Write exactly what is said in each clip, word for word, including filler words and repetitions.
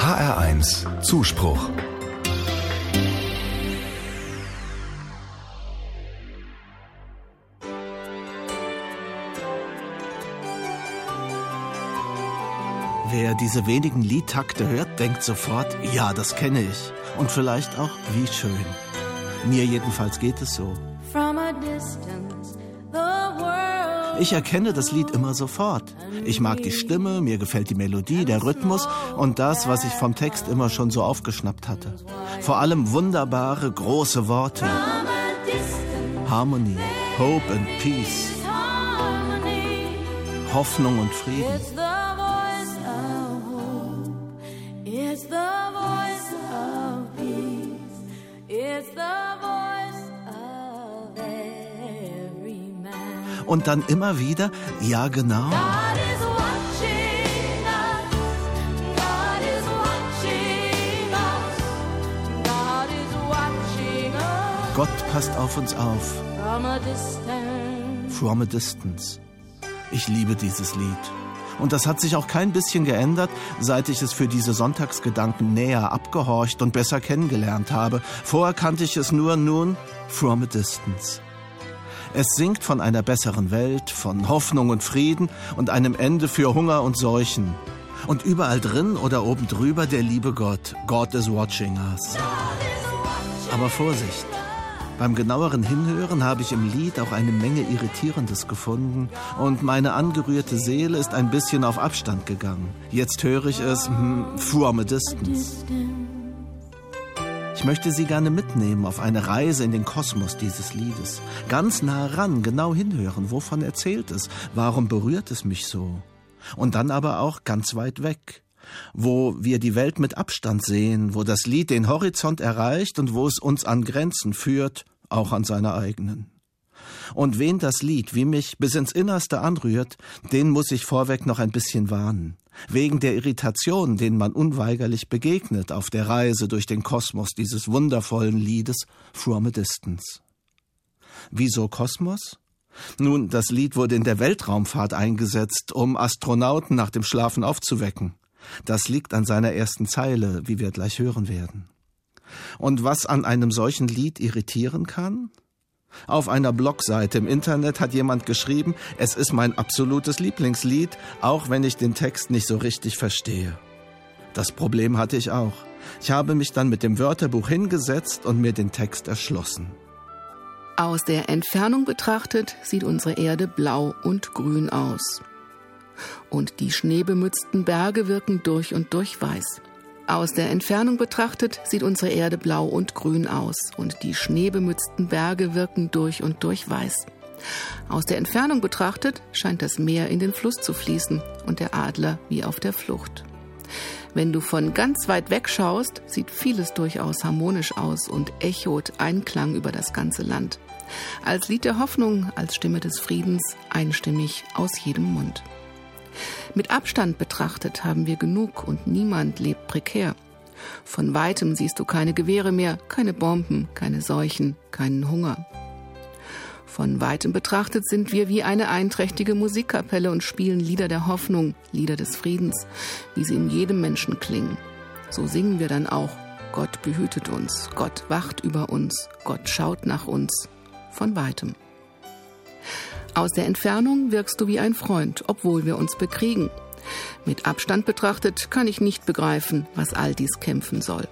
H R eins Zuspruch. Wer diese wenigen Liedtakte hört, denkt sofort, ja, das kenne ich. Und vielleicht auch, wie schön. Mir jedenfalls geht es so. Ich erkenne das Lied immer sofort. Ich mag die Stimme, mir gefällt die Melodie, der Rhythmus und das, was ich vom Text immer schon so aufgeschnappt hatte. Vor allem wunderbare, große Worte. Harmony, Hope and Peace. Hoffnung und Frieden. Und dann immer wieder, ja genau. Gott passt auf uns auf. From a distance. Ich liebe dieses Lied. Und das hat sich auch kein bisschen geändert, seit ich es für diese Sonntagsgedanken näher abgehorcht und besser kennengelernt habe. Vorher kannte ich es nur nun from a distance. Es singt von einer besseren Welt, von Hoffnung und Frieden und einem Ende für Hunger und Seuchen. Und überall drin oder oben drüber der liebe Gott. God is watching us. Aber Vorsicht! Beim genaueren Hinhören habe ich im Lied auch eine Menge Irritierendes gefunden und meine angerührte Seele ist ein bisschen auf Abstand gegangen. Jetzt höre ich es hm, from a distance. Ich möchte Sie gerne mitnehmen auf eine Reise in den Kosmos dieses Liedes. Ganz nah ran, genau hinhören. Wovon erzählt es? Warum berührt es mich so? Und dann aber auch ganz weit weg, wo wir die Welt mit Abstand sehen, wo das Lied den Horizont erreicht und wo es uns an Grenzen führt, auch an seine eigenen. Und wen das Lied wie mich bis ins Innerste anrührt, den muss ich vorweg noch ein bisschen warnen. Wegen der Irritation, denen man unweigerlich begegnet auf der Reise durch den Kosmos dieses wundervollen Liedes From a Distance. Wieso Kosmos? Nun, das Lied wurde in der Weltraumfahrt eingesetzt, um Astronauten nach dem Schlafen aufzuwecken. Das liegt an seiner ersten Zeile, wie wir gleich hören werden. Und was an einem solchen Lied irritieren kann? Auf einer Blogseite im Internet hat jemand geschrieben, es ist mein absolutes Lieblingslied, auch wenn ich den Text nicht so richtig verstehe. Das Problem hatte ich auch. Ich habe mich dann mit dem Wörterbuch hingesetzt und mir den Text erschlossen. Aus der Entfernung betrachtet sieht unsere Erde blau und grün aus. Und die schneebemützten Berge wirken durch und durch weiß. Aus der Entfernung betrachtet sieht unsere Erde blau und grün aus und die schneebemützten Berge wirken durch und durch weiß. Aus der Entfernung betrachtet scheint das Meer in den Fluss zu fließen und der Adler wie auf der Flucht. Wenn du von ganz weit weg schaust, sieht vieles durchaus harmonisch aus und echot Einklang über das ganze Land. Als Lied der Hoffnung, als Stimme des Friedens, einstimmig aus jedem Mund. Mit Abstand betrachtet haben wir genug und niemand lebt prekär. Von Weitem siehst du keine Gewehre mehr, keine Bomben, keine Seuchen, keinen Hunger. Von Weitem betrachtet sind wir wie eine einträchtige Musikkapelle und spielen Lieder der Hoffnung, Lieder des Friedens, wie sie in jedem Menschen klingen. So singen wir dann auch, Gott behütet uns, Gott wacht über uns, Gott schaut nach uns, von Weitem. Aus der Entfernung wirkst du wie ein Freund, obwohl wir uns bekriegen. Mit Abstand betrachtet kann ich nicht begreifen, was all dies kämpfen soll.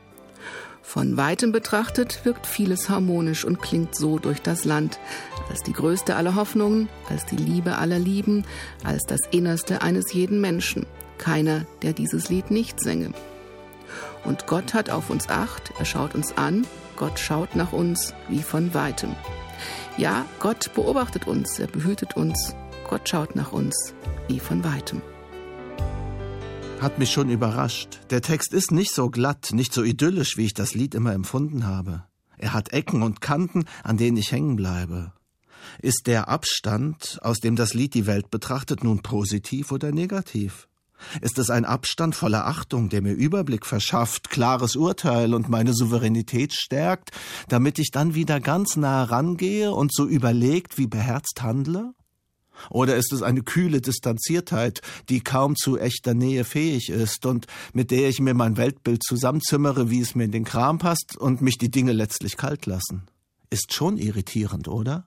Von Weitem betrachtet wirkt vieles harmonisch und klingt so durch das Land, als die größte aller Hoffnungen, als die Liebe aller Lieben, als das Innerste eines jeden Menschen. Keiner, der dieses Lied nicht sänge. Und Gott hat auf uns Acht, er schaut uns an, Gott schaut nach uns wie von Weitem. Ja, Gott beobachtet uns, er behütet uns, Gott schaut nach uns wie von Weitem. Hat mich schon überrascht. Der Text ist nicht so glatt, nicht so idyllisch, wie ich das Lied immer empfunden habe. Er hat Ecken und Kanten, an denen ich hängen bleibe. Ist der Abstand, aus dem das Lied die Welt betrachtet, nun positiv oder negativ? Ist es ein Abstand voller Achtung, der mir Überblick verschafft, klares Urteil und meine Souveränität stärkt, damit ich dann wieder ganz nah rangehe und so überlegt wie beherzt handle? Oder ist es eine kühle Distanziertheit, die kaum zu echter Nähe fähig ist und mit der ich mir mein Weltbild zusammenzimmere, wie es mir in den Kram passt und mich die Dinge letztlich kalt lassen? Ist schon irritierend, oder?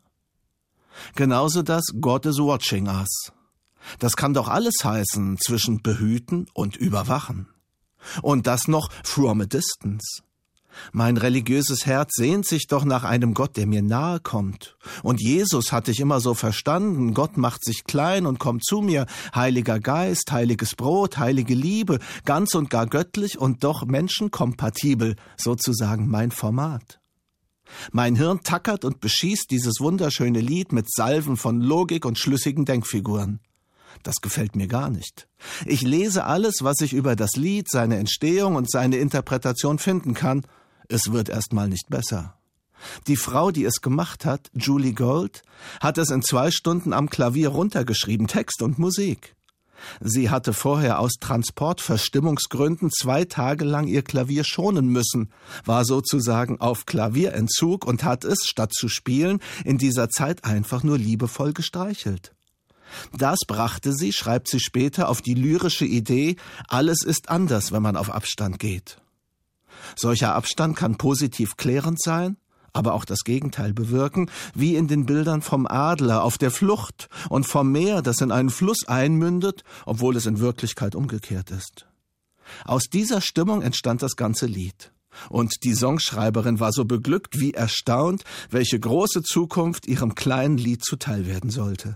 Genauso das God is watching us. Das kann doch alles heißen zwischen behüten und überwachen. Und das noch from a distance. Mein religiöses Herz sehnt sich doch nach einem Gott, der mir nahe kommt. Und Jesus hatte ich immer so verstanden, Gott macht sich klein und kommt zu mir, Heiliger Geist, heiliges Brot, heilige Liebe, ganz und gar göttlich und doch menschenkompatibel, sozusagen mein Format. Mein Hirn tackert und beschießt dieses wunderschöne Lied mit Salven von Logik und schlüssigen Denkfiguren. Das gefällt mir gar nicht. Ich lese alles, was ich über das Lied, seine Entstehung und seine Interpretation finden kann. Es wird erstmal nicht besser. Die Frau, die es gemacht hat, Julie Gold, hat es in zwei Stunden am Klavier runtergeschrieben, Text und Musik. Sie hatte vorher aus Transportverstimmungsgründen zwei Tage lang ihr Klavier schonen müssen, war sozusagen auf Klavierentzug und hat es, statt zu spielen, in dieser Zeit einfach nur liebevoll gestreichelt. Das brachte sie, schreibt sie später, auf die lyrische Idee, alles ist anders, wenn man auf Abstand geht. Solcher Abstand kann positiv klärend sein, aber auch das Gegenteil bewirken, wie in den Bildern vom Adler auf der Flucht und vom Meer, das in einen Fluss einmündet, obwohl es in Wirklichkeit umgekehrt ist. Aus dieser Stimmung entstand das ganze Lied. Und die Songschreiberin war so beglückt wie erstaunt, welche große Zukunft ihrem kleinen Lied zuteil werden sollte.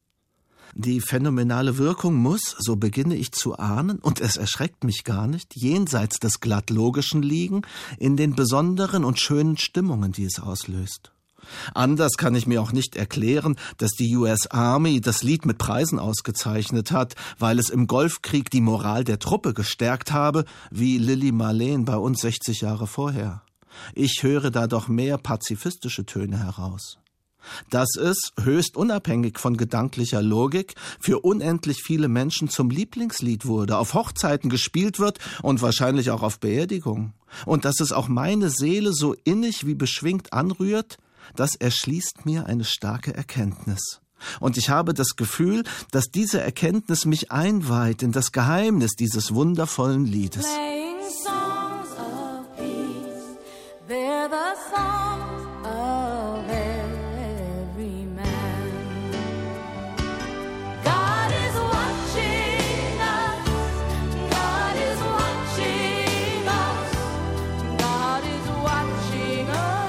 Die phänomenale Wirkung muss, so beginne ich zu ahnen, und es erschreckt mich gar nicht, jenseits des glatt Logischen liegen, in den besonderen und schönen Stimmungen, die es auslöst. Anders kann ich mir auch nicht erklären, dass die U S Army das Lied mit Preisen ausgezeichnet hat, weil es im Golfkrieg die Moral der Truppe gestärkt habe, wie Lili Marleen bei uns sechzig Jahre vorher. Ich höre da doch mehr pazifistische Töne heraus. Dass es, höchst unabhängig von gedanklicher Logik, für unendlich viele Menschen zum Lieblingslied wurde, auf Hochzeiten gespielt wird und wahrscheinlich auch auf Beerdigungen. Und dass es auch meine Seele so innig wie beschwingt anrührt, das erschließt mir eine starke Erkenntnis. Und ich habe das Gefühl, dass diese Erkenntnis mich einweiht in das Geheimnis dieses wundervollen Liedes. Playing songs of peace, they're the songs of every man. God is watching us, God is watching us, God is watching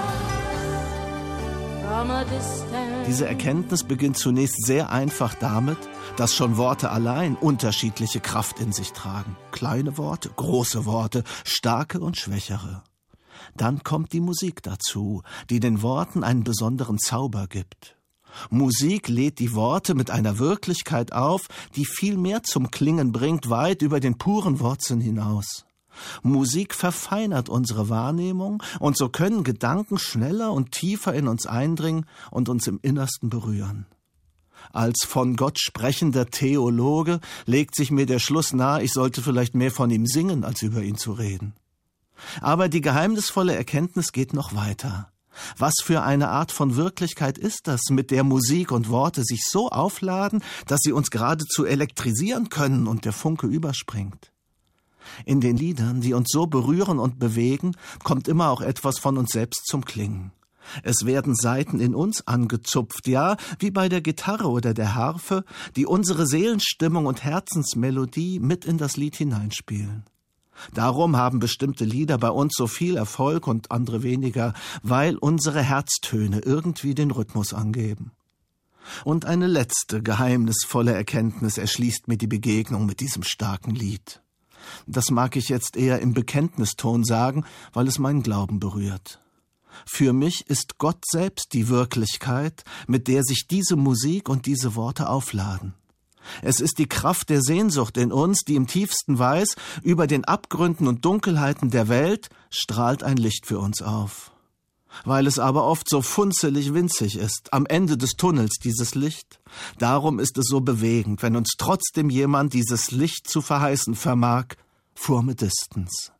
us from a distance. Diese Erkenntnis beginnt zunächst sehr einfach damit, dass schon Worte allein unterschiedliche Kraft in sich tragen. Kleine Worte, große Worte, starke und schwächere. Dann kommt die Musik dazu, die den Worten einen besonderen Zauber gibt. Musik lädt die Worte mit einer Wirklichkeit auf, die viel mehr zum Klingen bringt, weit über den puren Wortsinn hinaus. Musik verfeinert unsere Wahrnehmung und so können Gedanken schneller und tiefer in uns eindringen und uns im Innersten berühren. Als von Gott sprechender Theologe legt sich mir der Schluss nahe, ich sollte vielleicht mehr von ihm singen, als über ihn zu reden. Aber die geheimnisvolle Erkenntnis geht noch weiter. Was für eine Art von Wirklichkeit ist das, mit der Musik und Worte sich so aufladen, dass sie uns geradezu elektrisieren können und der Funke überspringt? In den Liedern, die uns so berühren und bewegen, kommt immer auch etwas von uns selbst zum Klingen. Es werden Saiten in uns angezupft, ja, wie bei der Gitarre oder der Harfe, die unsere Seelenstimmung und Herzensmelodie mit in das Lied hineinspielen. Darum haben bestimmte Lieder bei uns so viel Erfolg und andere weniger, weil unsere Herztöne irgendwie den Rhythmus angeben. Und eine letzte, geheimnisvolle Erkenntnis erschließt mir die Begegnung mit diesem starken Lied. Das mag ich jetzt eher im Bekenntniston sagen, weil es meinen Glauben berührt. Für mich ist Gott selbst die Wirklichkeit, mit der sich diese Musik und diese Worte aufladen. Es ist die Kraft der Sehnsucht in uns, die im tiefsten weiß, über den Abgründen und Dunkelheiten der Welt strahlt ein Licht für uns auf. Weil es aber oft so funzelig winzig ist, am Ende des Tunnels dieses Licht, darum ist es so bewegend, wenn uns trotzdem jemand dieses Licht zu verheißen vermag, from a distance.